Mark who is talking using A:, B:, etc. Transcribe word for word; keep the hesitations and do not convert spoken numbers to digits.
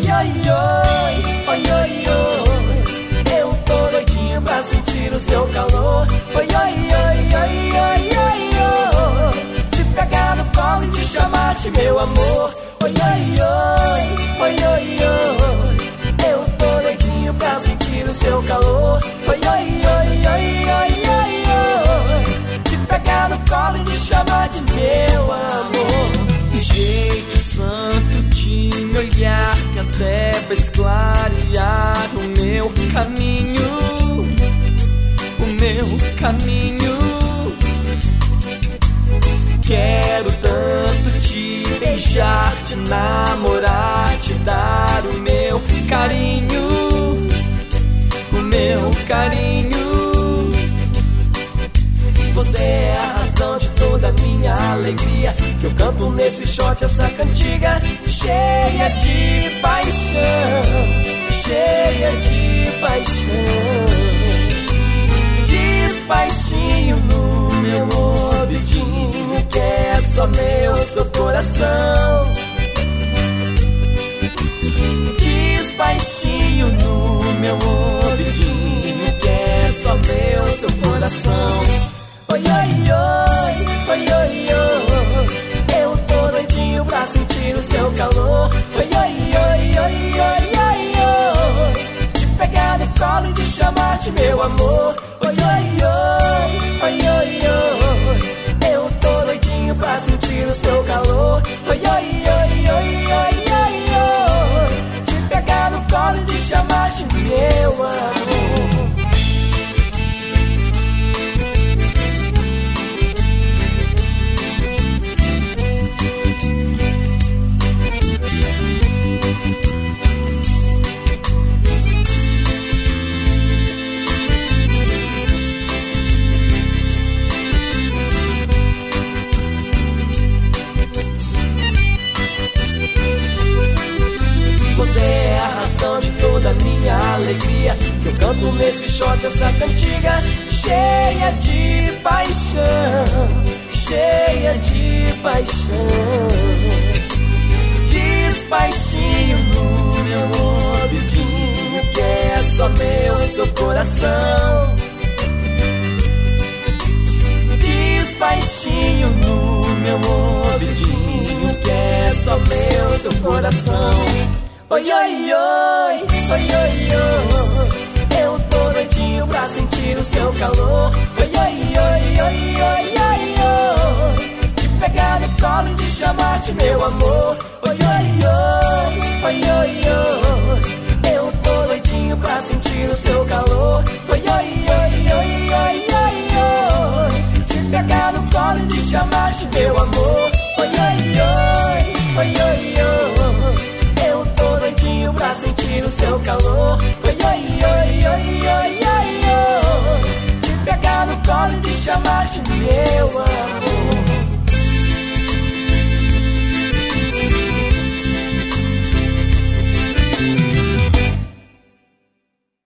A: oi, oi, oi, oi, oi. Eu tô doidinho pra sentir o seu calor. Oi, oi, oi, oi, oi, oi, oi. Te pegar no colo e te chamar de meu amor. Oi, oi, oi, oi, oi, oi. Eu tô doidinho pra sentir o seu calor. Oi, oi, oi, oi, oi, oi, oi. Te pegar no colo e te chamar de meu amor.
B: Um jeito santo de me olhar que até faz clarear o meu caminho, o meu caminho. Quero tanto te beijar, te namorar, te dar o meu carinho, o meu carinho. Você é a razão de toda a minha alegria, que eu canto nesse shot essa cantiga cheia de paixão, cheia de paixão. Diz baixinho no meu ouvidinho que é só meu, seu coração. Diz baixinho no meu ouvidinho que é só meu, seu coração.
A: Oi, oi, oi, oi, oi, oi. Eu tô doidinho pra sentir o seu calor. Oi, oi, oi, oi, oi, oi, oi. Te pegar no colo e te chamar de meu amor. Oi, oi, oi, oi, oi, oi. Eu tô doidinho pra sentir o seu calor. Oi, oi, oi, oi, oi, oi, oi. Te pegar no colo e te chamar de meu amor. Você é a razão de toda a minha alegria, que eu canto nesse shot essa cantiga cheia de paixão, cheia de paixão. Diz baixinho no meu ouvidinho que é só meu, seu coração. Diz baixinho no meu ouvidinho que é só meu, seu coração. Oi, oi, oi, oi, oi, oi. Eu tô doidinho pra sentir o seu calor. Oi, oi, oi, oi, oi, oi, oi. Te pegar no colo e te chamar de meu amor. Oi, oi, oi, oi, oi, oi. Eu tô doidinho pra sentir o seu calor. Oi, oi, oi, oi, oi, oi, oi. Te pegar no colo e te chamar de meu amor. Oi, oi, oi, oi, oi, oi. Eu tô doidinho pra sentir o seu calor. Oi, oi, oi, oi, oi, oi, oi. Te pegar no colo e te chamar de meu amor.